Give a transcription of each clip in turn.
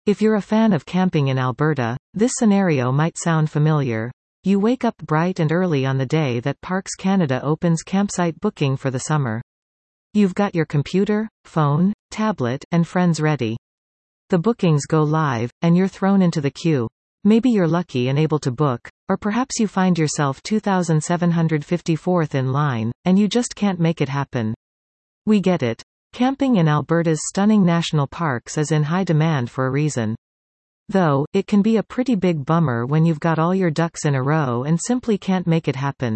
If you're a fan of camping in Alberta, this scenario might sound familiar. You wake up bright and early on the day that Parks Canada opens campsite booking for the summer. You've got your computer, phone, tablet, and friends ready. The bookings go live, and you're thrown into the queue. Maybe you're lucky and able to book, or perhaps you find yourself 2,754th in line, and you just can't make it happen. We get it. Camping in Alberta's stunning national parks is in high demand for a reason. Though, it can be a pretty big bummer when you've got all your ducks in a row and simply can't make it happen.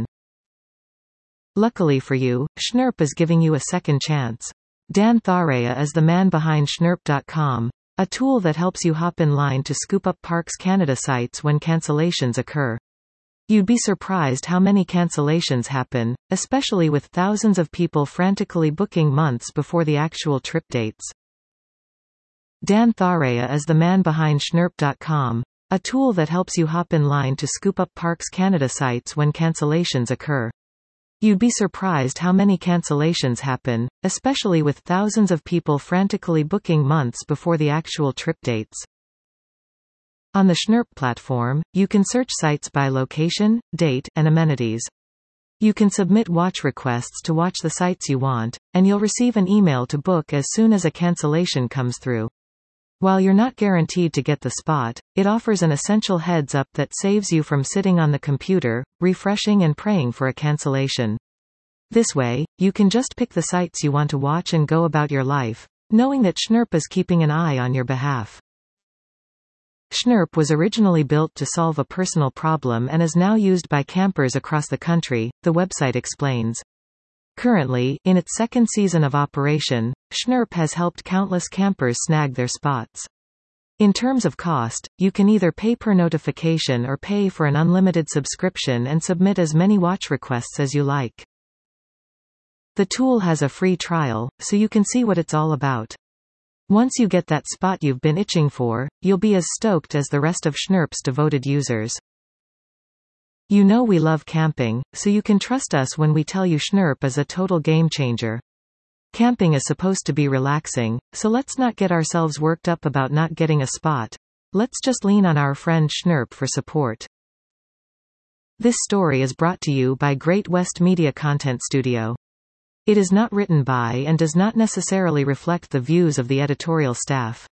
Luckily for you, Schnurp is giving you a second chance. Dan Tharea is the man behind Schnurp.com, a tool that helps you hop in line to scoop up Parks Canada sites when cancellations occur. You'd be surprised how many cancellations happen, especially with thousands of people frantically booking months before the actual trip dates. Dan Tharea is the man behind Schnurp.com, a tool that helps you hop in line to scoop up Parks Canada sites when cancellations occur. You'd be surprised how many cancellations happen, especially with thousands of people frantically booking months before the actual trip dates. On the Schnurp platform, you can search sites by location, date, and amenities. You can submit watch requests to watch the sites you want, and you'll receive an email to book as soon as a cancellation comes through. While you're not guaranteed to get the spot, it offers an essential heads-up that saves you from sitting on the computer, refreshing and praying for a cancellation. This way, you can just pick the sites you want to watch and go about your life, knowing that Schnurp is keeping an eye on your behalf. Schnurp was originally built to solve a personal problem and is now used by campers across the country, the website explains. Currently, in its second season of operation, Schnurp has helped countless campers snag their spots. In terms of cost, you can either pay per notification or pay for an unlimited subscription and submit as many watch requests as you like. The tool has a free trial, so you can see what it's all about. Once you get that spot you've been itching for, you'll be as stoked as the rest of Schnurp's devoted users. You know we love camping, so you can trust us when we tell you Schnurp is a total game changer. Camping is supposed to be relaxing, so let's not get ourselves worked up about not getting a spot. Let's just lean on our friend Schnurp for support. This story is brought to you by Great West Media Content Studio. It is not written by and does not necessarily reflect the views of the editorial staff.